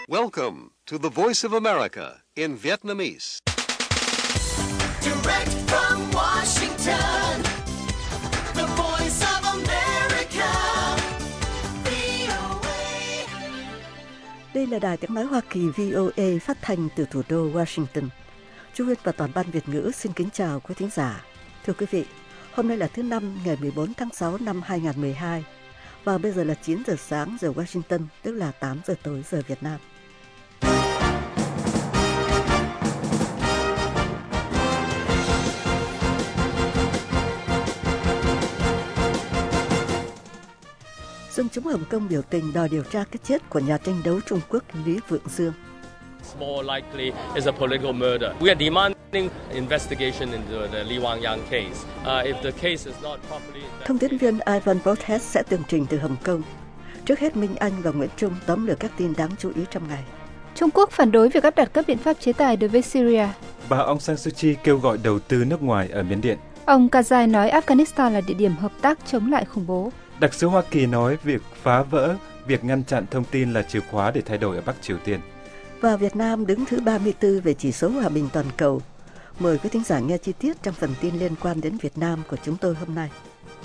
Welcome to the Voice of America in Vietnamese. Direct from Washington, the Voice of America, VOA. Đây là đài tiếng nói Hoa Kỳ VOA phát thanh từ thủ đô Washington. Chu Huyết và toàn ban Việt ngữ xin kính chào quý thính giả. Thưa quý vị, hôm nay là thứ Năm ngày 14 tháng 6 năm 2012 và bây giờ là 9 giờ sáng giờ Washington, tức là 8 giờ tối giờ Việt Nam. Dân chúng Hồng Kông biểu tình đòi điều tra cái chết của nhà tranh đấu Trung Quốc Lý Vượng Dương. More likely is a political murder. We are demanding investigation into the Li Wangyang case. If the case is not properly investigated... Thông tin viên Ivan Broadhead sẽ tường trình từ Hồng Kông. Trước hết, Minh Anh và Nguyễn Trung tóm lược các tin đáng chú ý trong ngày. Trung Quốc phản đối việc áp đặt các biện pháp chế tài đối với Syria. Bà Aung San Suu Kyi kêu gọi đầu tư nước ngoài ở Miến Điện. Ông Karzai nói Afghanistan là địa điểm hợp tác chống lại khủng bố. Đặc sứ Hoa Kỳ nói việc phá vỡ, việc ngăn chặn thông tin là chìa khóa để thay đổi ở Bắc Triều Tiên. Và Việt Nam đứng thứ 34 về chỉ số hòa bình toàn cầu. Mời quý thính giả nghe chi tiết trong phần tin liên quan đến Việt Nam của chúng tôi hôm nay.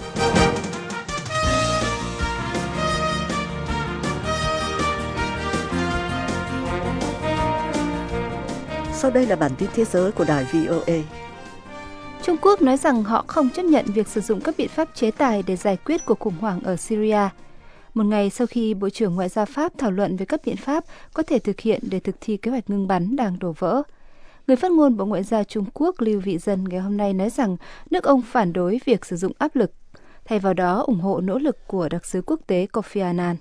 Sau đây là bản tin thế giới của đài VOA. Trung Quốc nói rằng họ không chấp nhận việc sử dụng các biện pháp chế tài để giải quyết cuộc khủng hoảng ở Syria. Một ngày sau khi Bộ trưởng Ngoại giao Pháp thảo luận về các biện pháp có thể thực hiện để thực thi kế hoạch ngừng bắn đang đổ vỡ. Người phát ngôn Bộ Ngoại giao Trung Quốc Lưu Vị Dân ngày hôm nay nói rằng nước ông phản đối việc sử dụng áp lực, thay vào đó ủng hộ nỗ lực của đặc sứ quốc tế Kofi Annan.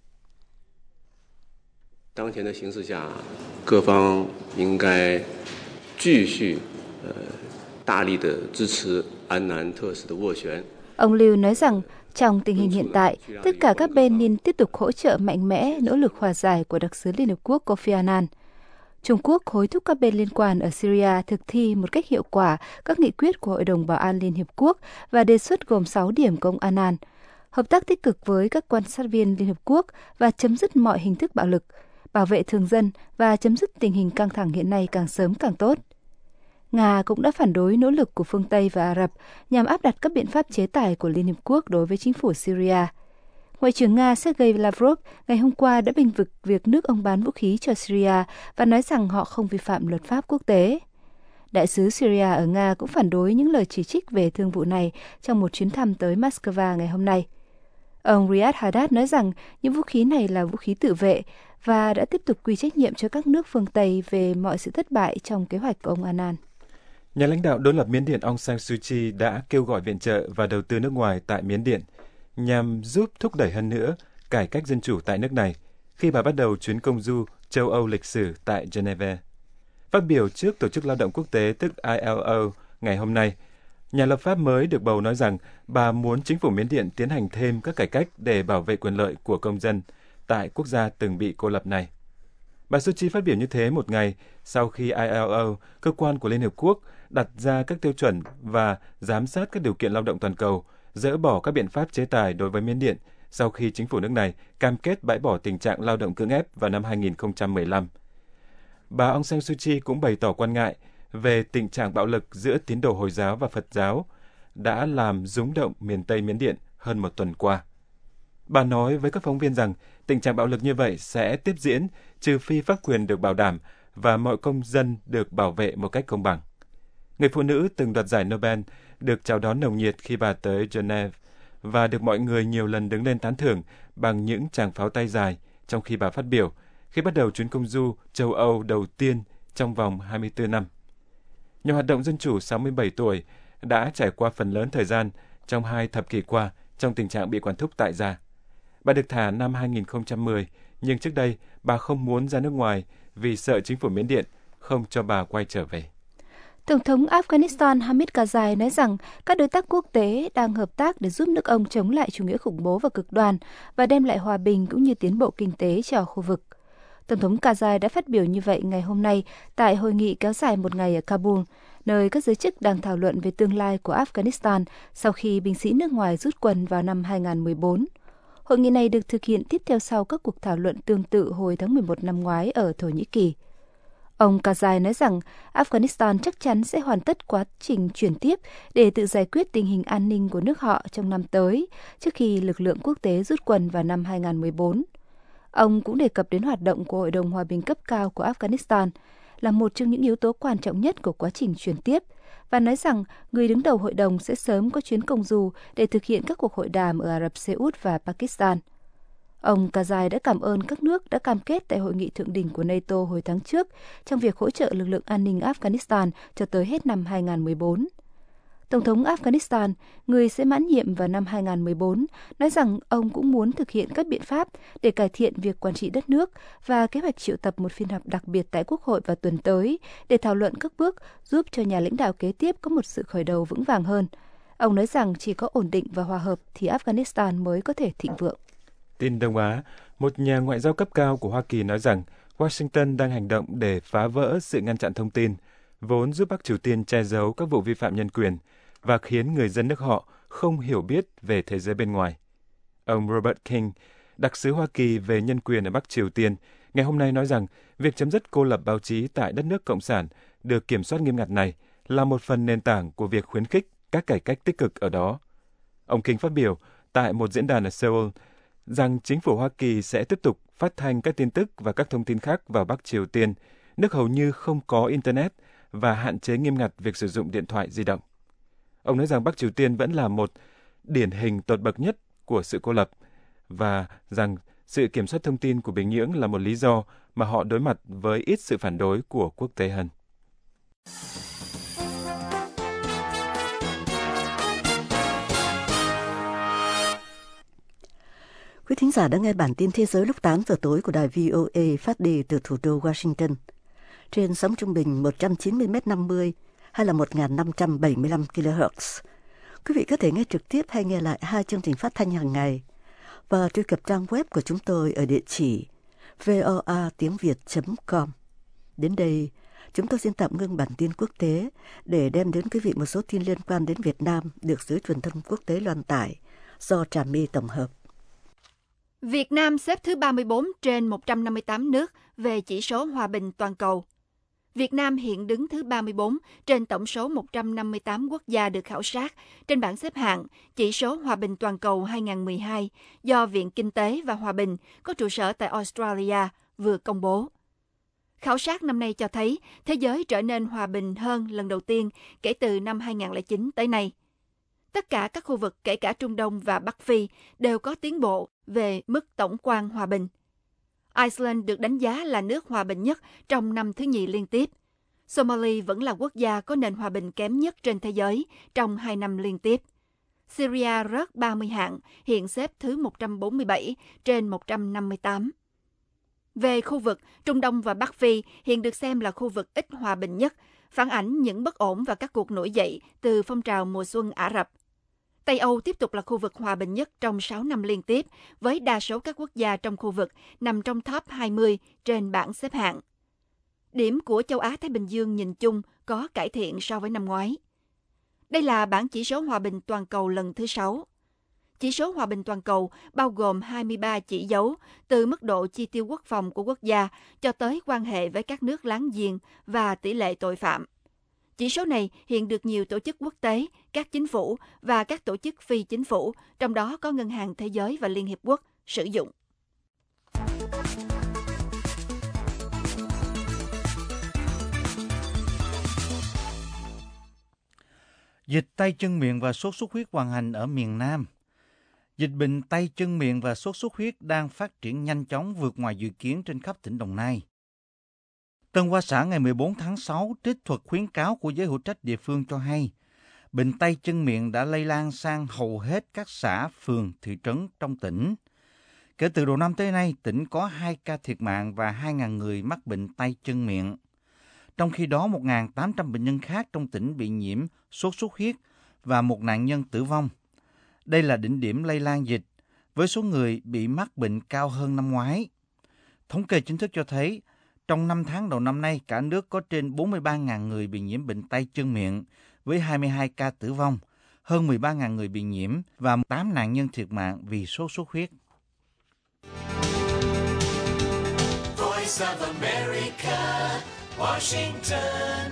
Ông Lưu nói rằng trong tình hình hiện tại, tất cả các bên nên tiếp tục hỗ trợ mạnh mẽ nỗ lực hòa giải của đặc sứ Liên Hợp Quốc Kofi Annan. Trung Quốc hối thúc các bên liên quan ở Syria thực thi một cách hiệu quả các nghị quyết của Hội đồng Bảo an Liên Hợp Quốc và đề xuất gồm 6 điểm của ông Annan. Hợp tác tích cực với các quan sát viên Liên Hợp Quốc và chấm dứt mọi hình thức bạo lực, bảo vệ thường dân và chấm dứt tình hình căng thẳng hiện nay càng sớm càng tốt. Nga cũng đã phản đối nỗ lực của phương Tây và Ả Rập nhằm áp đặt các biện pháp chế tài của Liên Hợp Quốc đối với chính phủ Syria. Ngoại trưởng Nga Sergei Lavrov ngày hôm qua đã bênh vực việc nước ông bán vũ khí cho Syria và nói rằng họ không vi phạm luật pháp quốc tế. Đại sứ Syria ở Nga cũng phản đối những lời chỉ trích về thương vụ này trong một chuyến thăm tới Moscow ngày hôm nay. Ông Riyad Haddad nói rằng những vũ khí này là vũ khí tự vệ và đã tiếp tục quy trách nhiệm cho các nước phương Tây về mọi sự thất bại trong kế hoạch của ông Annan. Nhà lãnh đạo đối lập Miến Điện Aung San Suu Kyi đã kêu gọi viện trợ và đầu tư nước ngoài tại Miến Điện nhằm giúp thúc đẩy hơn nữa cải cách dân chủ tại nước này khi bà bắt đầu chuyến công du châu Âu lịch sử tại Geneva. Phát biểu trước Tổ chức Lao động Quốc tế tức ILO ngày hôm nay, nhà lập pháp mới được bầu nói rằng bà muốn chính phủ Miến Điện tiến hành thêm các cải cách để bảo vệ quyền lợi của công dân tại quốc gia từng bị cô lập này. Bà Suu Kyi phát biểu như thế một ngày sau khi ILO, cơ quan của Liên Hợp Quốc, đặt ra các tiêu chuẩn và giám sát các điều kiện lao động toàn cầu, dỡ bỏ các biện pháp chế tài đối với Miến Điện sau khi chính phủ nước này cam kết bãi bỏ tình trạng lao động cưỡng ép vào năm 2015. Bà Aung San Suu Kyi cũng bày tỏ quan ngại về tình trạng bạo lực giữa tín đồ Hồi giáo và Phật giáo đã làm rúng động miền Tây Miến Điện hơn một tuần qua. Bà nói với các phóng viên rằng tình trạng bạo lực như vậy sẽ tiếp diễn trừ phi pháp quyền được bảo đảm và mọi công dân được bảo vệ một cách công bằng. Người phụ nữ từng đoạt giải Nobel được chào đón nồng nhiệt khi bà tới Geneva và được mọi người nhiều lần đứng lên tán thưởng bằng những tràng pháo tay dài trong khi bà phát biểu khi bắt đầu chuyến công du châu Âu đầu tiên trong vòng 24 năm. Nhà hoạt động dân chủ 67 tuổi đã trải qua phần lớn thời gian trong 2 thập kỷ qua trong tình trạng bị quản thúc tại gia. Bà được thả năm 2010, nhưng trước đây bà không muốn ra nước ngoài vì sợ chính phủ Miến Điện không cho bà quay trở về. Tổng thống Afghanistan Hamid Karzai nói rằng các đối tác quốc tế đang hợp tác để giúp nước ông chống lại chủ nghĩa khủng bố và cực đoan và đem lại hòa bình cũng như tiến bộ kinh tế cho khu vực. Tổng thống Karzai đã phát biểu như vậy ngày hôm nay tại hội nghị kéo dài một ngày ở Kabul, nơi các giới chức đang thảo luận về tương lai của Afghanistan sau khi binh sĩ nước ngoài rút quân vào năm 2014. Hội nghị này được thực hiện tiếp theo sau các cuộc thảo luận tương tự hồi tháng 11 năm ngoái ở Thổ Nhĩ Kỳ. Ông Karzai nói rằng Afghanistan chắc chắn sẽ hoàn tất quá trình chuyển tiếp để tự giải quyết tình hình an ninh của nước họ trong năm tới, trước khi lực lượng quốc tế rút quân vào năm 2014. Ông cũng đề cập đến hoạt động của Hội đồng Hòa bình cấp cao của Afghanistan là một trong những yếu tố quan trọng nhất của quá trình chuyển tiếp, và nói rằng người đứng đầu hội đồng sẽ sớm có chuyến công du để thực hiện các cuộc hội đàm ở Ả Rập Xê Út và Pakistan. Ông Karzai đã cảm ơn các nước đã cam kết tại hội nghị thượng đỉnh của NATO hồi tháng trước trong việc hỗ trợ lực lượng an ninh Afghanistan cho tới hết năm 2014. Tổng thống Afghanistan, người sẽ mãn nhiệm vào năm 2014, nói rằng ông cũng muốn thực hiện các biện pháp để cải thiện việc quản trị đất nước và kế hoạch triệu tập một phiên họp đặc biệt tại Quốc hội vào tuần tới để thảo luận các bước giúp cho nhà lãnh đạo kế tiếp có một sự khởi đầu vững vàng hơn. Ông nói rằng chỉ có ổn định và hòa hợp thì Afghanistan mới có thể thịnh vượng. Tin Đông Á, một nhà ngoại giao cấp cao của Hoa Kỳ nói rằng Washington đang hành động để phá vỡ sự ngăn chặn thông tin, vốn giúp Bắc Triều Tiên che giấu các vụ vi phạm nhân quyền và khiến người dân nước họ không hiểu biết về thế giới bên ngoài. Ông Robert King, đặc sứ Hoa Kỳ về nhân quyền ở Bắc Triều Tiên, ngày hôm nay nói rằng việc chấm dứt cô lập báo chí tại đất nước Cộng sản được kiểm soát nghiêm ngặt này là một phần nền tảng của việc khuyến khích các cải cách tích cực ở đó. Ông King phát biểu tại một diễn đàn ở Seoul rằng chính phủ Hoa Kỳ sẽ tiếp tục phát thanh các tin tức và các thông tin khác vào Bắc Triều Tiên, nước hầu như không có Internet, và hạn chế nghiêm ngặt việc sử dụng điện thoại di động. Ông nói rằng Bắc Triều Tiên vẫn là một điển hình tột bậc nhất của sự cô lập, và rằng sự kiểm soát thông tin của Bình Nhưỡng là một lý do mà họ đối mặt với ít sự phản đối của quốc tế hơn. Quý thính giả đã nghe bản tin thế giới lúc 8 giờ tối của đài VOA phát đi từ thủ đô Washington. Trên sóng trung bình 190m50 hay là 1575 kHz. Quý vị có thể nghe trực tiếp hay nghe lại hai chương trình phát thanh hàng ngày và truy cập trang web của chúng tôi ở địa chỉ voatiengviet.com. Đến đây, chúng tôi xin tạm ngưng bản tin quốc tế để đem đến quý vị một số tin liên quan đến Việt Nam được giới truyền thông quốc tế loan tải do Trà My tổng hợp. Việt Nam xếp thứ 34 trên 158 nước về chỉ số hòa bình toàn cầu. Việt Nam hiện đứng thứ 34 trên tổng số 158 quốc gia được khảo sát trên bảng xếp hạng chỉ số hòa bình toàn cầu 2012 do Viện Kinh tế và Hòa bình có trụ sở tại Australia vừa công bố. Khảo sát năm nay cho thấy thế giới trở nên hòa bình hơn lần đầu tiên kể từ năm 2009 tới nay. Tất cả các khu vực kể cả Trung Đông và Bắc Phi đều có tiến bộ về mức tổng quan hòa bình. Iceland được đánh giá là nước hòa bình nhất trong năm thứ nhì liên tiếp. Somalia vẫn là quốc gia có nền hòa bình kém nhất trên thế giới trong 2 năm liên tiếp. Syria rớt 30 hạng, hiện xếp thứ 147 trên 158. Về khu vực, Trung Đông và Bắc Phi hiện được xem là khu vực ít hòa bình nhất, phản ánh những bất ổn và các cuộc nổi dậy từ phong trào mùa xuân Ả Rập. Tây Âu tiếp tục là khu vực hòa bình nhất trong 6 năm liên tiếp, với đa số các quốc gia trong khu vực nằm trong top 20 trên bảng xếp hạng. Điểm của châu Á-Thái Bình Dương nhìn chung có cải thiện so với năm ngoái. Đây là bảng chỉ số hòa bình toàn cầu lần thứ 6. Chỉ số hòa bình toàn cầu bao gồm 23 chỉ dấu, từ mức độ chi tiêu quốc phòng của quốc gia cho tới quan hệ với các nước láng giềng và tỷ lệ tội phạm. Chỉ số này hiện được nhiều tổ chức quốc tế, các chính phủ và các tổ chức phi chính phủ, trong đó có Ngân hàng Thế giới và Liên Hiệp Quốc, sử dụng. Dịch tay chân miệng và sốt xuất huyết hoành hành ở miền Nam. Dịch bệnh tay chân miệng và sốt xuất huyết đang phát triển nhanh chóng vượt ngoài dự kiến trên khắp tỉnh Đồng Nai. Tân Hoa Xã ngày 14 tháng 6 trích thuật khuyến cáo của giới hữu trách địa phương cho hay, bệnh tay chân miệng đã lây lan sang hầu hết các xã, phường, thị trấn trong tỉnh. Kể từ đầu năm tới nay, tỉnh có 2 ca thiệt mạng và 2.000 người mắc bệnh tay chân miệng. Trong khi đó, 1.800 bệnh nhân khác trong tỉnh bị nhiễm sốt xuất huyết và một nạn nhân tử vong. Đây là đỉnh điểm lây lan dịch, với số người bị mắc bệnh cao hơn năm ngoái. Thống kê chính thức cho thấy, trong 5 tháng đầu năm nay, cả nước có trên 43.000 người bị nhiễm bệnh tay chân miệng, với 22 ca tử vong, hơn 13.000 người bị nhiễm và 8 nạn nhân thiệt mạng vì sốt xuất huyết. voice of America, Washington.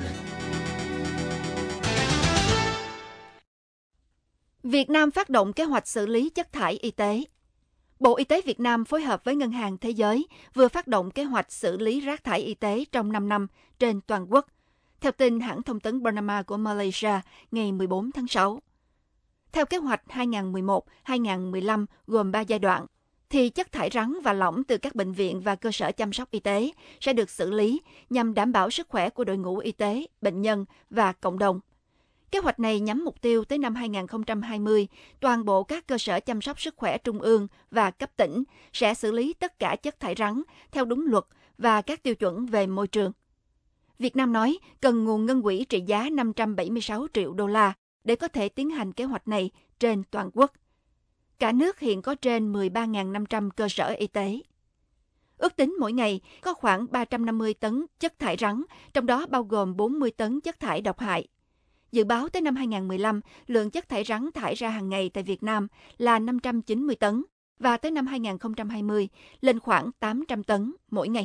Việt Nam phát động kế hoạch xử lý chất thải y tế. Bộ Y tế Việt Nam phối hợp với Ngân hàng Thế giới vừa phát động kế hoạch xử lý rác thải y tế trong 5 năm trên toàn quốc, theo tin hãng thông tấn Bernama của Malaysia ngày 14 tháng 6. Theo kế hoạch 2011-2015 gồm 3 giai đoạn, thì chất thải rắn và lỏng từ các bệnh viện và cơ sở chăm sóc y tế sẽ được xử lý nhằm đảm bảo sức khỏe của đội ngũ y tế, bệnh nhân và cộng đồng. Kế hoạch này nhắm mục tiêu tới năm 2020, toàn bộ các cơ sở chăm sóc sức khỏe trung ương và cấp tỉnh sẽ xử lý tất cả chất thải rắn theo đúng luật và các tiêu chuẩn về môi trường. Việt Nam nói cần nguồn ngân quỹ trị giá 576 triệu đô la để có thể tiến hành kế hoạch này trên toàn quốc. Cả nước hiện có trên 13.500 cơ sở y tế. Ước tính mỗi ngày có khoảng 350 tấn chất thải rắn, trong đó bao gồm 40 tấn chất thải độc hại. Dự báo tới năm 2015, lượng chất thải rắn thải ra hàng ngày tại Việt Nam là 590 tấn và tới năm 2020 lên khoảng 800 tấn mỗi ngày.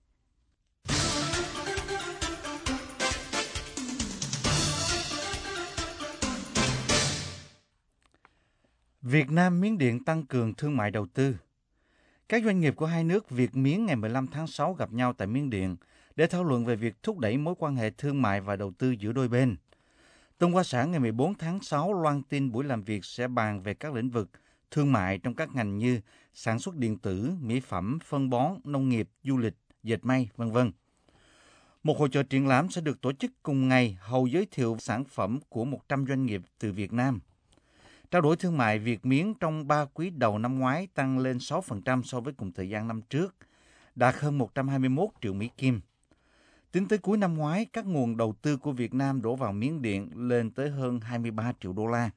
Việt Nam Miến Điện tăng cường thương mại đầu tư. Các doanh nghiệp của hai nước Việt Miến ngày 15 tháng 6 gặp nhau tại Miến Điện để thảo luận về việc thúc đẩy mối quan hệ thương mại và đầu tư giữa đôi bên. Tuần qua sáng ngày 14 tháng 6 loan tin buổi làm việc sẽ bàn về các lĩnh vực thương mại trong các ngành như sản xuất điện tử, mỹ phẩm, phân bón, nông nghiệp, du lịch, dệt may, v.v. Một hội chợ triển lãm sẽ được tổ chức cùng ngày hầu giới thiệu sản phẩm của 100 doanh nghiệp từ Việt Nam. Trao đổi thương mại Việt Miến trong 3 quý đầu năm ngoái tăng lên 6% so với cùng thời gian năm trước, đạt hơn 121 triệu Mỹ Kim. Tính tới cuối năm ngoái, các nguồn đầu tư của Việt Nam đổ vào Miến Điện lên tới hơn 23 triệu đô la.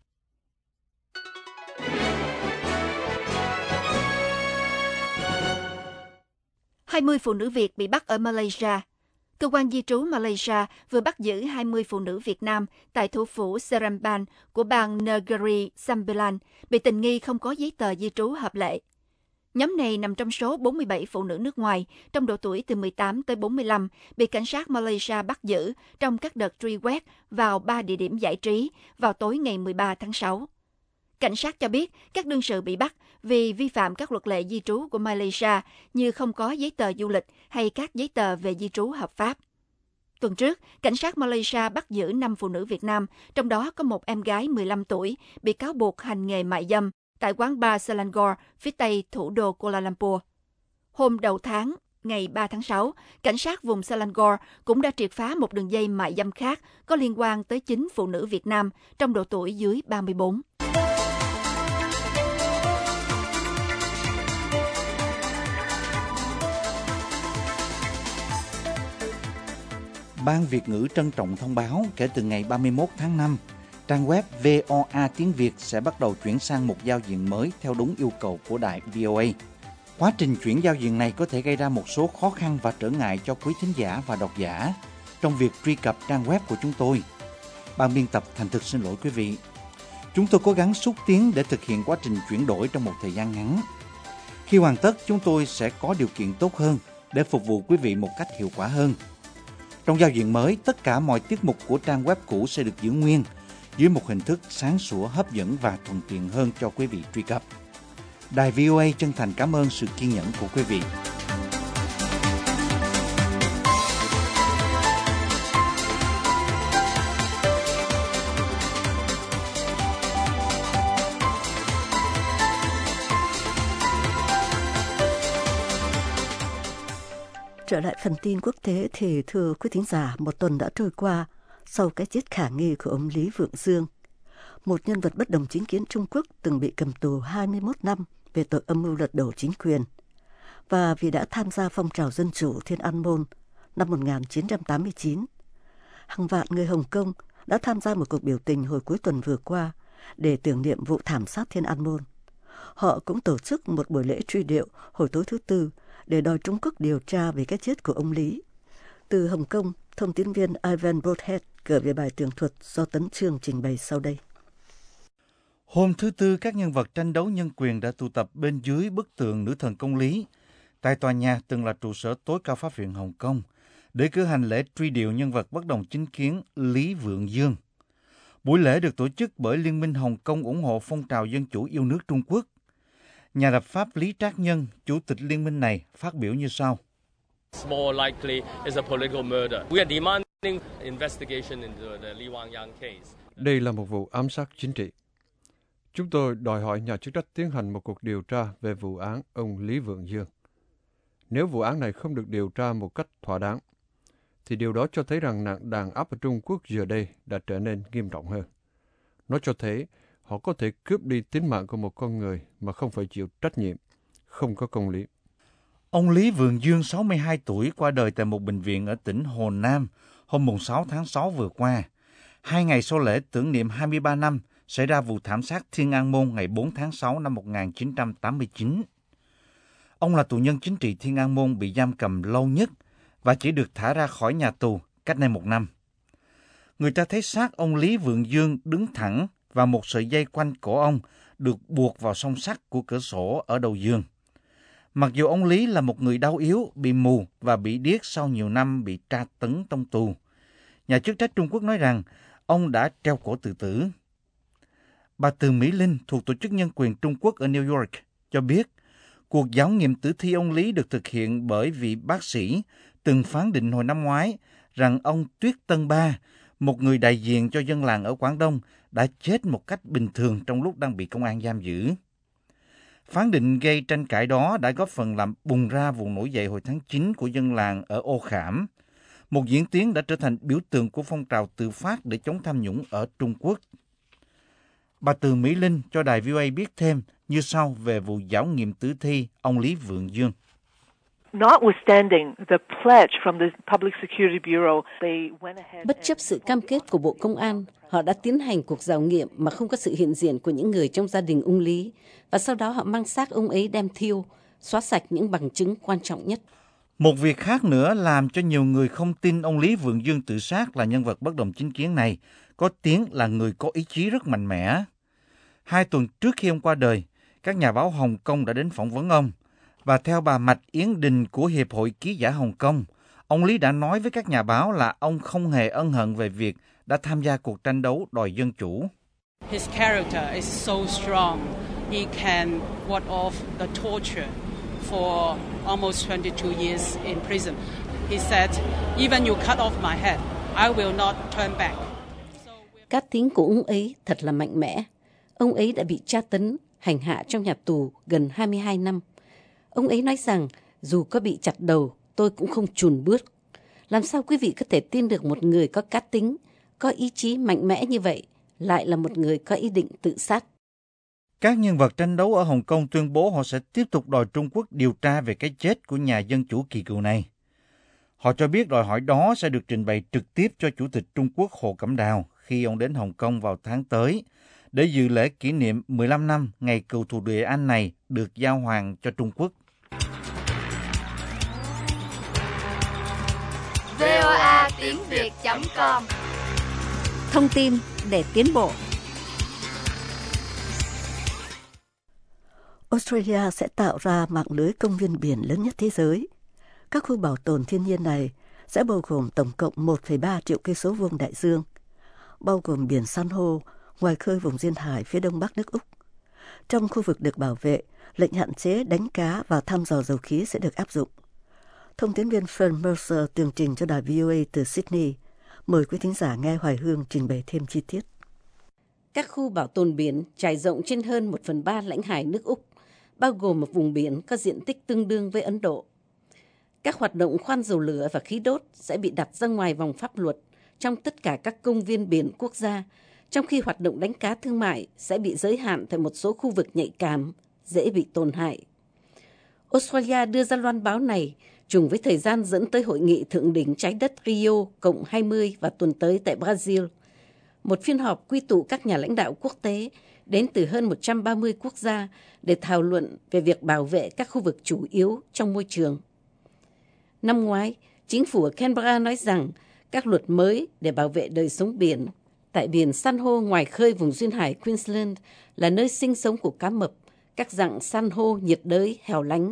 Hai mươi phụ nữ Việt bị bắt ở Malaysia. Cơ quan di trú Malaysia vừa bắt giữ 20 phụ nữ Việt Nam tại thủ phủ Seremban của bang Negeri Sembilan bị tình nghi không có giấy tờ di trú hợp lệ. Nhóm này nằm trong số 47 phụ nữ nước ngoài trong độ tuổi từ 18 tới 45 bị cảnh sát Malaysia bắt giữ trong các đợt truy quét vào 3 địa điểm giải trí vào tối ngày 13 tháng 6. Cảnh sát cho biết các đương sự bị bắt vì vi phạm các luật lệ di trú của Malaysia như không có giấy tờ du lịch hay các giấy tờ về di trú hợp pháp. Tuần trước, cảnh sát Malaysia bắt giữ 5 phụ nữ Việt Nam, trong đó có một em gái 15 tuổi bị cáo buộc hành nghề mại dâm tại quán bar Selangor, phía tây thủ đô Kuala Lumpur. Hôm đầu tháng, ngày 3 tháng 6, cảnh sát vùng Selangor cũng đã triệt phá một đường dây mại dâm khác có liên quan tới 9 phụ nữ Việt Nam trong độ tuổi dưới 34. Ban Việt ngữ trân trọng thông báo kể từ ngày 31 tháng 5, trang web VOA tiếng Việt sẽ bắt đầu chuyển sang một giao diện mới theo đúng yêu cầu của đài VOA. Quá trình chuyển giao diện này có thể gây ra một số khó khăn và trở ngại cho quý thính giả và độc giả trong việc truy cập trang web của chúng tôi. Ban biên tập thành thực xin lỗi quý vị. Chúng tôi cố gắng xúc tiến để thực hiện quá trình chuyển đổi trong một thời gian ngắn. Khi hoàn tất, chúng tôi sẽ có điều kiện tốt hơn để phục vụ quý vị một cách hiệu quả hơn. Trong giao diện mới, tất cả mọi tiết mục của trang web cũ sẽ được giữ nguyên dưới một hình thức sáng sủa, hấp dẫn và thuận tiện hơn cho quý vị truy cập. Đài VOA chân thành cảm ơn sự kiên nhẫn của quý vị. Trở lại phần tin quốc tế thì thưa quý thính giả, một tuần đã trôi qua sau cái chết khả nghi của ông Lý Vượng Dương, một nhân vật bất đồng chính kiến Trung Quốc từng bị cầm tù 21 năm về tội âm mưu lật đổ chính quyền và vì đã tham gia phong trào dân chủ Thiên An Môn năm 1989. Hàng vạn người Hồng Kông đã tham gia một cuộc biểu tình hồi cuối tuần vừa qua để tưởng niệm vụ thảm sát Thiên An Môn. Họ cũng tổ chức một buổi lễ truy điệu hồi tối thứ Tư để đòi Trung Quốc điều tra về cái chết của ông Lý. Từ Hồng Kông, thông tín viên Ivan Broadhead gửi về bài tường thuật do Tấn Chương trình bày sau đây. Hôm thứ Tư, các nhân vật tranh đấu nhân quyền đã tụ tập bên dưới bức tượng nữ thần công lý tại tòa nhà từng là trụ sở tối cao pháp viện Hồng Kông để cử hành lễ truy điệu nhân vật bất đồng chính kiến Lý Vượng Dương. Buổi lễ được tổ chức bởi Liên minh Hồng Kông ủng hộ phong trào dân chủ yêu nước Trung Quốc. Nhà lập pháp Lý Trác Nhân, chủ tịch liên minh này, phát biểu như sau. It's more likely it's a political murder. We are demanding investigation into the Li Wangyang case. Đây là một vụ ám sát chính trị. Chúng tôi đòi hỏi nhà chức trách tiến hành một cuộc điều tra về vụ án ông Lý Vượng Dương. Nếu vụ án này không được điều tra một cách thỏa đáng, thì điều đó cho thấy rằng nạn đàn áp ở Trung Quốc giờ đây đã trở nên nghiêm trọng hơn. Nó cho thấy họ có thể cướp đi tính mạng của một con người mà không phải chịu trách nhiệm, không có công lý. Ông Lý Vượng Dương, 62 tuổi, qua đời tại một bệnh viện ở tỉnh Hồ Nam hôm 6 tháng 6 vừa qua, 2 ngày sau lễ tưởng niệm 23 năm xảy ra vụ thảm sát Thiên An Môn ngày 4 tháng 6 năm 1989. Ông là tù nhân chính trị Thiên An Môn bị giam cầm lâu nhất và chỉ được thả ra khỏi nhà tù cách đây 1 năm. Người ta thấy xác ông Lý Vượng Dương đứng thẳng và một sợi dây quanh cổ ông được buộc vào song sắt của cửa sổ ở đầu giường. Mặc dù ông Lý là một người đau yếu, bị mù và bị điếc sau nhiều năm bị tra tấn trong tù, nhà chức trách Trung Quốc nói rằng ông đã treo cổ tự tử. Bà Từ Mỹ Linh thuộc Tổ chức Nhân quyền Trung Quốc ở New York cho biết cuộc giám nghiệm tử thi ông Lý được thực hiện bởi vị bác sĩ từng phán định hồi năm ngoái rằng ông Tuyết Tân Ba, một người đại diện cho dân làng ở Quảng Đông, đã chết một cách bình thường trong lúc đang bị công an giam giữ. Phán định gây tranh cãi đó đã góp phần làm bùng ra vụ nổi dậy hồi tháng 9 của dân làng ở Ô Khảm, một diễn tiến đã trở thành biểu tượng của phong trào tự phát để chống tham nhũng ở Trung Quốc. Bà Từ Mỹ Linh cho đài VOA biết thêm như sau về vụ giảo nghiệm tử thi ông Lý Vượng Dương. Bất chấp sự cam kết của Bộ Công an, họ đã tiến hành cuộc giảo nghiệm mà không có sự hiện diện của những người trong gia đình ông Lý, và sau đó họ mang xác ông ấy đem thiêu, xóa sạch những bằng chứng quan trọng nhất. Một việc khác nữa làm cho nhiều người không tin ông Lý Vượng Dương tự sát là nhân vật bất đồng chính kiến này có tiếng là người có ý chí rất mạnh mẽ. 2 tuần trước khi ông qua đời, các nhà báo Hồng Kông đã đến phỏng vấn ông. Và theo bà Mạch Yến Đình của Hiệp hội Ký giả Hồng Kông, ông Lý đã nói với các nhà báo là ông không hề ân hận về việc đã tham gia cuộc tranh đấu đòi dân chủ. His character is so strong. He can ward off the torture for almost 22 years in prison. He said, even you cut off my head, I will not turn back. Cá tính của ông ấy thật là mạnh mẽ. Ông ấy đã bị tra tấn, hành hạ trong nhà tù gần 22 năm. Ông ấy nói rằng, dù có bị chặt đầu, tôi cũng không chùn bước. Làm sao quý vị có thể tin được một người có cá tính, có ý chí mạnh mẽ như vậy, lại là một người có ý định tự sát? Các nhân vật tranh đấu ở Hồng Kông tuyên bố họ sẽ tiếp tục đòi Trung Quốc điều tra về cái chết của nhà dân chủ kỳ cựu này. Họ cho biết đòi hỏi đó sẽ được trình bày trực tiếp cho Chủ tịch Trung Quốc Hồ Cẩm Đào khi ông đến Hồng Kông vào tháng tới, để dự lễ kỷ niệm 15 năm ngày cựu thù Địa Anh này được giao hoàng cho Trung Quốc. VOA tiếng Việt.com Thông tin để tiến bộ. Australia sẽ tạo ra mạng lưới công viên biển lớn nhất thế giới. Các khu bảo tồn thiên nhiên này sẽ bao gồm tổng cộng 1,3 triệu cây số vuông đại dương, bao gồm biển san hô, ngoài khơi vùng duyên hải phía đông bắc nước Úc. Trong khu vực được bảo vệ, lệnh hạn chế đánh cá và thăm dò dầu khí sẽ được áp dụng. Thông tin viên Fern Mercer tường trình cho đài VOA từ Sydney. Mời quý thính giả nghe Hoài Hương trình bày thêm chi tiết. Các khu bảo tồn biển trải rộng trên hơn 1/3 lãnh hải nước Úc, bao gồm một vùng biển có diện tích tương đương với Ấn Độ. Các hoạt động khoan dầu lửa và khí đốt sẽ bị đặt ra ngoài vòng pháp luật trong tất cả các công viên biển quốc gia, trong khi hoạt động đánh cá thương mại sẽ bị giới hạn tại một số khu vực nhạy cảm, dễ bị tổn hại. Australia đưa ra loan báo này trùng với thời gian dẫn tới hội nghị thượng đỉnh trái đất Rio +20 vào tuần tới tại Brazil, một phiên họp quy tụ các nhà lãnh đạo quốc tế đến từ hơn 130 quốc gia để thảo luận về việc bảo vệ các khu vực chủ yếu trong môi trường. Năm ngoái, chính phủ ở Canberra nói rằng các luật mới để bảo vệ đời sống biển tại biển san hô ngoài khơi vùng duyên hải Queensland là nơi sinh sống của cá mập, các dạng san hô nhiệt đới hẻo lánh,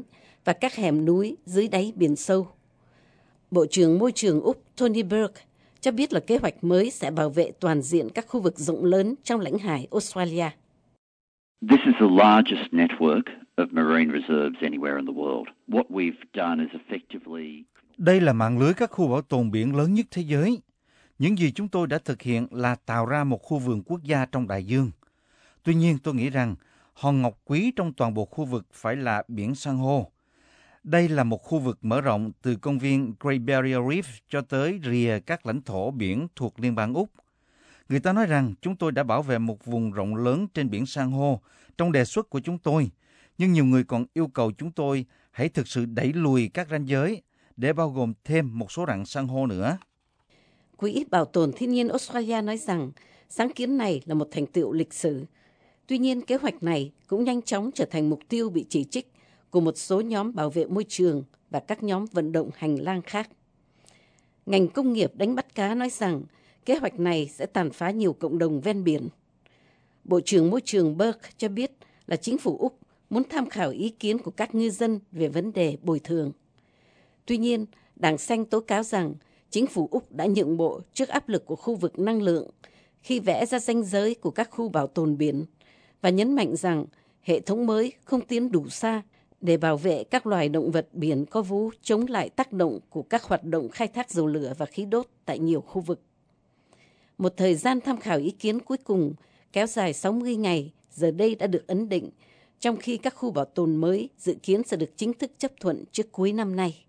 và các hẻm núi dưới đáy biển sâu. Bộ trưởng Môi trường Úc Tony Burke cho biết là kế hoạch mới sẽ bảo vệ toàn diện các khu vực rộng lớn trong lãnh hải Australia. This is the largest network of marine reserves anywhere in the world. What we've done is effectively... Đây là mạng lưới các khu bảo tồn biển lớn nhất thế giới. Những gì chúng tôi đã thực hiện là tạo ra một khu vườn quốc gia trong đại dương. Tuy nhiên, tôi nghĩ rằng hòn ngọc quý trong toàn bộ khu vực phải là biển san hô. Đây là một khu vực mở rộng từ công viên Great Barrier Reef cho tới rìa các lãnh thổ biển thuộc Liên bang Úc. Người ta nói rằng chúng tôi đã bảo vệ một vùng rộng lớn trên biển san hô trong đề xuất của chúng tôi, nhưng nhiều người còn yêu cầu chúng tôi hãy thực sự đẩy lùi các ranh giới để bao gồm thêm một số rặng san hô nữa. Quỹ Bảo tồn Thiên nhiên Australia nói rằng sáng kiến này là một thành tựu lịch sử. Tuy nhiên, kế hoạch này cũng nhanh chóng trở thành mục tiêu bị chỉ trích của một số nhóm bảo vệ môi trường và các nhóm vận động hành lang khác. Ngành công nghiệp đánh bắt cá nói rằng kế hoạch này sẽ tàn phá nhiều cộng đồng ven biển. Bộ trưởng Môi trường Burke cho biết là chính phủ Úc muốn tham khảo ý kiến của các ngư dân về vấn đề bồi thường. Tuy nhiên, Đảng Xanh tố cáo rằng chính phủ Úc đã nhượng bộ trước áp lực của khu vực năng lượng khi vẽ ra ranh giới của các khu bảo tồn biển và nhấn mạnh rằng hệ thống mới không tiến đủ xa để bảo vệ các loài động vật biển có vú chống lại tác động của các hoạt động khai thác dầu lửa và khí đốt tại nhiều khu vực. Một thời gian tham khảo ý kiến cuối cùng kéo dài 60 ngày giờ đây đã được ấn định, trong khi các khu bảo tồn mới dự kiến sẽ được chính thức chấp thuận trước cuối năm nay.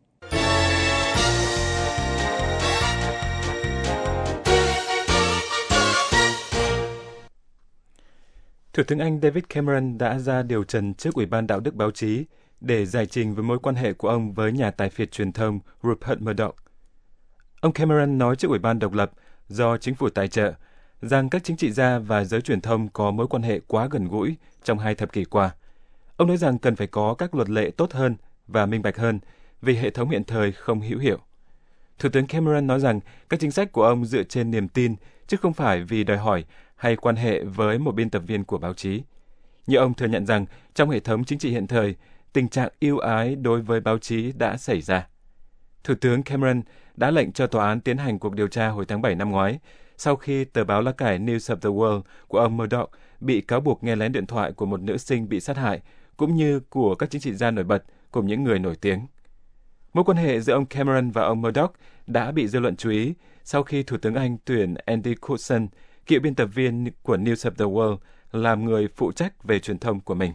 Thủ tướng Anh David Cameron đã ra điều trần trước Ủy ban Đạo đức Báo chí để giải trình về mối quan hệ của ông với nhà tài phiệt truyền thông Rupert Murdoch. Ông Cameron nói trước Ủy ban độc lập do chính phủ tài trợ rằng các chính trị gia và giới truyền thông có mối quan hệ quá gần gũi trong 2 thập kỷ qua. Ông nói rằng cần phải có các luật lệ tốt hơn và minh bạch hơn vì hệ thống hiện thời không hữu hiệu. Thủ tướng Cameron nói rằng các chính sách của ông dựa trên niềm tin chứ không phải vì đòi hỏi hay quan hệ với một biên tập viên của báo chí. Nhưng ông thừa nhận rằng trong hệ thống chính trị hiện thời, tình trạng ưu ái đối với báo chí đã xảy ra. Thủ tướng Cameron đã lệnh cho tòa án tiến hành cuộc điều tra hồi tháng 7 năm ngoái, sau khi tờ báo lá cải News of the World của ông Murdoch bị cáo buộc nghe lén điện thoại của một nữ sinh bị sát hại, cũng như của các chính trị gia nổi bật cùng những người nổi tiếng. Mối quan hệ giữa ông Cameron và ông Murdoch đã bị dư luận chú ý sau khi Thủ tướng Anh tuyển Andy Coulson, cựu biên tập viên của News of the World, làm người phụ trách về truyền thông của mình.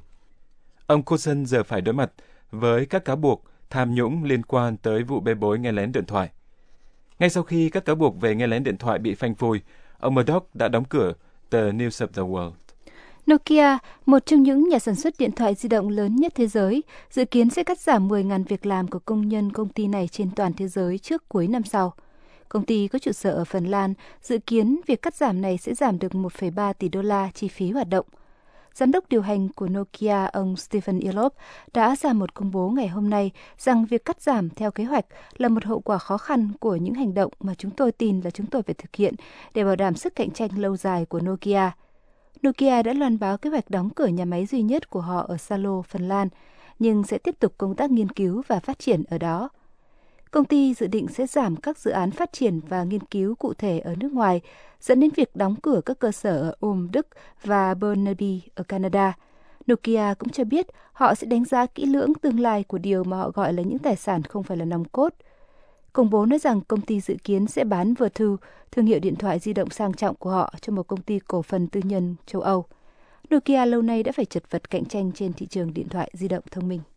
Ông Coulson giờ phải đối mặt với các cáo buộc tham nhũng liên quan tới vụ bê bối nghe lén điện thoại. Ngay sau khi các cáo buộc về nghe lén điện thoại bị phanh phui, ông Murdoch đã đóng cửa tờ News of the World. Nokia, một trong những nhà sản xuất điện thoại di động lớn nhất thế giới, dự kiến sẽ cắt giảm 10.000 việc làm của công nhân công ty này trên toàn thế giới trước cuối năm sau. Công ty có trụ sở ở Phần Lan, dự kiến việc cắt giảm này sẽ giảm được 1,3 tỷ đô la chi phí hoạt động. Giám đốc điều hành của Nokia, ông Stephen Elop, đã ra một công bố ngày hôm nay rằng việc cắt giảm theo kế hoạch là một hậu quả khó khăn của những hành động mà chúng tôi tin là chúng tôi phải thực hiện để bảo đảm sức cạnh tranh lâu dài của Nokia. Nokia đã loan báo kế hoạch đóng cửa nhà máy duy nhất của họ ở Salo, Phần Lan, nhưng sẽ tiếp tục công tác nghiên cứu và phát triển ở đó. Công ty dự định sẽ giảm các dự án phát triển và nghiên cứu cụ thể ở nước ngoài, dẫn đến việc đóng cửa các cơ sở ở Ulm, Đức và Burnaby ở Canada. Nokia cũng cho biết họ sẽ đánh giá kỹ lưỡng tương lai của điều mà họ gọi là những tài sản không phải là nòng cốt. Công bố nói rằng công ty dự kiến sẽ bán Vertu, thương hiệu điện thoại di động sang trọng của họ, cho một công ty cổ phần tư nhân châu Âu. Nokia lâu nay đã phải chật vật cạnh tranh trên thị trường điện thoại di động thông minh.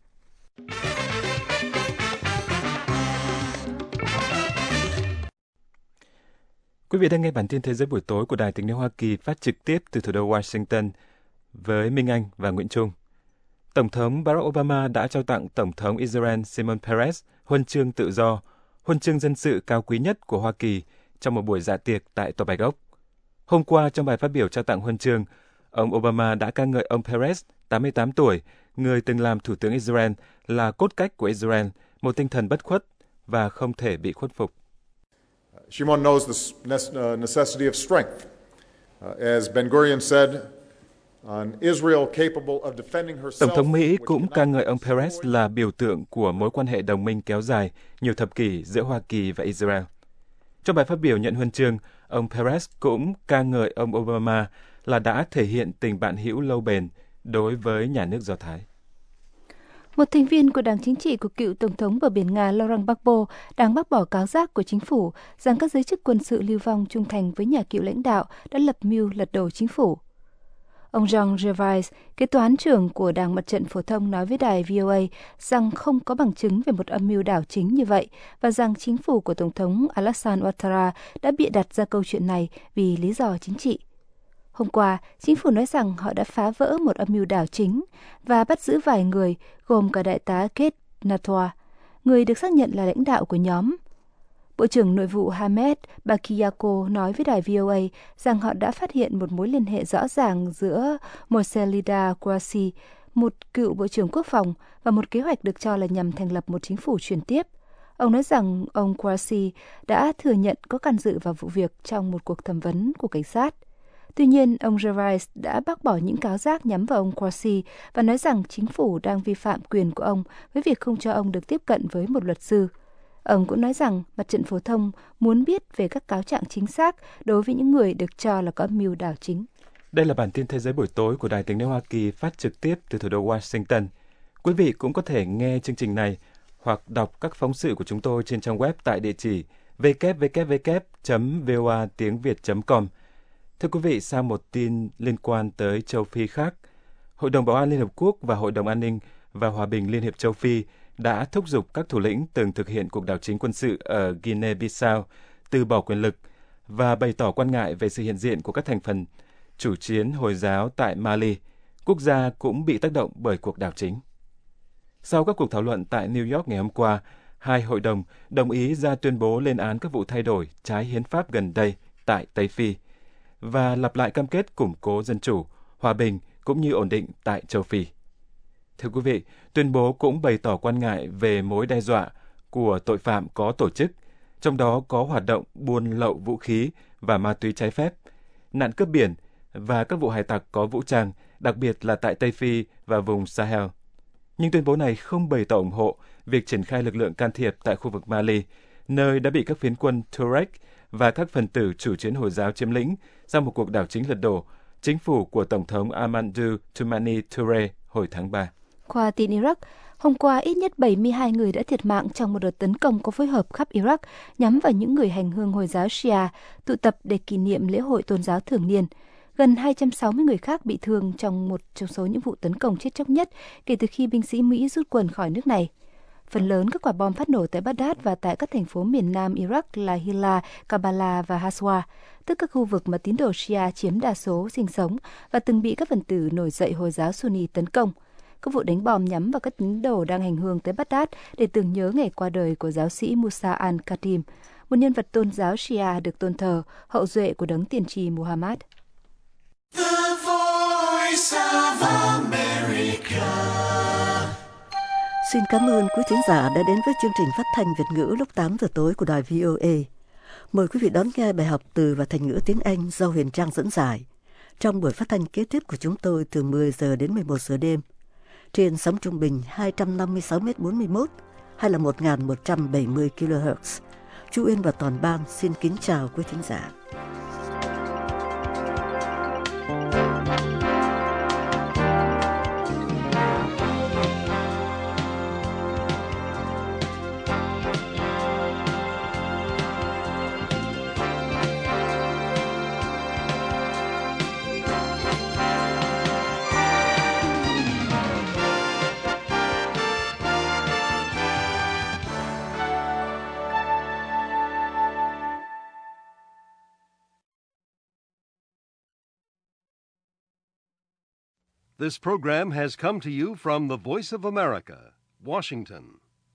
Quý vị đang nghe bản tin Thế giới buổi tối của Đài Tiếng nói Hoa Kỳ phát trực tiếp từ thủ đô Washington với Minh Anh và Nguyễn Trung. Tổng thống Barack Obama đã trao tặng Tổng thống Israel Shimon Peres huân chương tự do, huân chương dân sự cao quý nhất của Hoa Kỳ trong một buổi dạ tiệc tại Tòa Bạch Ốc. Hôm qua, trong bài phát biểu trao tặng huân chương, ông Obama đã ca ngợi ông Peres, 88 tuổi, người từng làm Thủ tướng Israel, là cốt cách của Israel, một tinh thần bất khuất và không thể bị khuất phục. Shimon knows the necessity of strength. As Ben Gurion said, Tổng thống Mỹ cũng ca ngợi ông Peres là biểu tượng của mối quan hệ đồng minh kéo dài nhiều thập kỷ giữa Hoa Kỳ và Israel. Trong bài phát biểu nhận huân chương, ông Peres cũng ca ngợi ông Obama là đã thể hiện tình bạn hữu lâu bền đối với nhà nước Do Thái. Một thành viên của đảng chính trị của cựu Tổng thống bờ biển Nga Laurent Gbagbo đang bác bỏ cáo giác của chính phủ rằng các giới chức quân sự lưu vong trung thành với nhà cựu lãnh đạo đã lập mưu lật đổ chính phủ. Ông Jean Gervais, kế toán trưởng của Đảng Mặt trận Phổ thông nói với đài VOA rằng không có bằng chứng về một âm mưu đảo chính như vậy và rằng chính phủ của Tổng thống Alassane Ouattara đã bịa đặt ra câu chuyện này vì lý do chính trị. Hôm qua, chính phủ nói rằng họ đã phá vỡ một âm mưu đảo chính và bắt giữ vài người, gồm cả đại tá Kate Natoa, người được xác nhận là lãnh đạo của nhóm. Bộ trưởng Nội vụ Hamed Bakiyako nói với đài VOA rằng họ đã phát hiện một mối liên hệ rõ ràng giữa Moselida Kouassi, một cựu Bộ trưởng Quốc phòng, và một kế hoạch được cho là nhằm thành lập một chính phủ chuyển tiếp. Ông nói rằng ông Kouassi đã thừa nhận có can dự vào vụ việc trong một cuộc thẩm vấn của cảnh sát. Tuy nhiên, ông Gervais đã bác bỏ những cáo giác nhắm vào ông Kouassi và nói rằng chính phủ đang vi phạm quyền của ông với việc không cho ông được tiếp cận với một luật sư. Ông cũng nói rằng Mặt trận Phổ thông muốn biết về các cáo trạng chính xác đối với những người được cho là có mưu đảo chính. Đây là bản tin Thế giới buổi tối của Đài Tiếng nói Hoa Kỳ phát trực tiếp từ thủ đô Washington. Quý vị cũng có thể nghe chương trình này hoặc đọc các phóng sự của chúng tôi trên trang web tại địa chỉ www.voatiengviet.com. Thưa quý vị, sau một tin liên quan tới châu Phi khác, Hội đồng Bảo an Liên Hợp Quốc và Hội đồng An ninh và Hòa bình Liên hiệp châu Phi đã thúc giục các thủ lĩnh từng thực hiện cuộc đảo chính quân sự ở Guinea-Bissau từ bỏ quyền lực và bày tỏ quan ngại về sự hiện diện của các thành phần chủ chiến Hồi giáo tại Mali, quốc gia cũng bị tác động bởi cuộc đảo chính. Sau các cuộc thảo luận tại New York ngày hôm qua, hai hội đồng đồng ý ra tuyên bố lên án các vụ thay đổi trái hiến pháp gần đây tại Tây Phi và lặp lại cam kết củng cố dân chủ, hòa bình cũng như ổn định tại châu Phi. Thưa quý vị, tuyên bố cũng bày tỏ quan ngại về mối đe dọa của tội phạm có tổ chức, trong đó có hoạt động buôn lậu vũ khí và ma túy trái phép, nạn cướp biển và các vụ hải tặc có vũ trang, đặc biệt là tại Tây Phi và vùng Sahel. Nhưng tuyên bố này không bày tỏ ủng hộ việc triển khai lực lượng can thiệp tại khu vực Mali, nơi đã bị các phiến quân Tuareg và các phần tử chủ chiến Hồi giáo chiếm lĩnh sau một cuộc đảo chính lật đổ chính phủ của Tổng thống Amadou Toumani Touré hồi tháng 3. Qua tin Iraq, hôm qua ít nhất 72 người đã thiệt mạng trong một đợt tấn công có phối hợp khắp Iraq nhắm vào những người hành hương Hồi giáo Shia tụ tập để kỷ niệm lễ hội tôn giáo thường niên. Gần 260 người khác bị thương trong một trong số những vụ tấn công chết chóc nhất kể từ khi binh sĩ Mỹ rút quân khỏi nước này. Phần lớn các quả bom phát nổ tại Baghdad và tại các thành phố miền nam Iraq là Hilla, Karbala và Haswa, tức các khu vực mà tín đồ Shia chiếm đa số sinh sống và từng bị các phần tử nổi dậy Hồi giáo Sunni tấn công. Các vụ đánh bom nhắm vào các tín đồ đang hành hương tới Baghdad để tưởng nhớ ngày qua đời của giáo sĩ Musa al-Khatim, một nhân vật tôn giáo Shia được tôn thờ, hậu duệ của đấng tiên tri Muhammad. The Voice of America. Xin cảm ơn quý thính giả đã đến với chương trình phát thanh Việt ngữ lúc 8 giờ tối của đài VOA. Mời quý vị đón nghe bài học từ và thành ngữ tiếng Anh do Huyền Trang dẫn giải trong buổi phát thanh kế tiếp của chúng tôi từ 10 giờ đến 11 giờ đêm trên sóng trung bình 256m41 hay là 1170 kHz. Chu Uyên và toàn ban xin kính chào quý thính giả. This program has come to you from the Voice of America, Washington.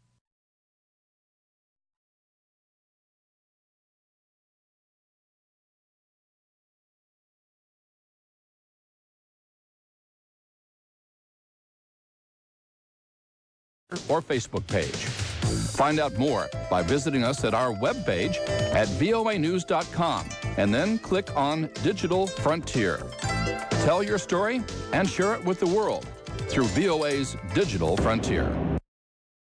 Or Facebook page. Find out more by visiting us at our webpage at voanews.com and then click on Digital Frontier. Tell your story and share it with the world through VOA's Digital Frontier.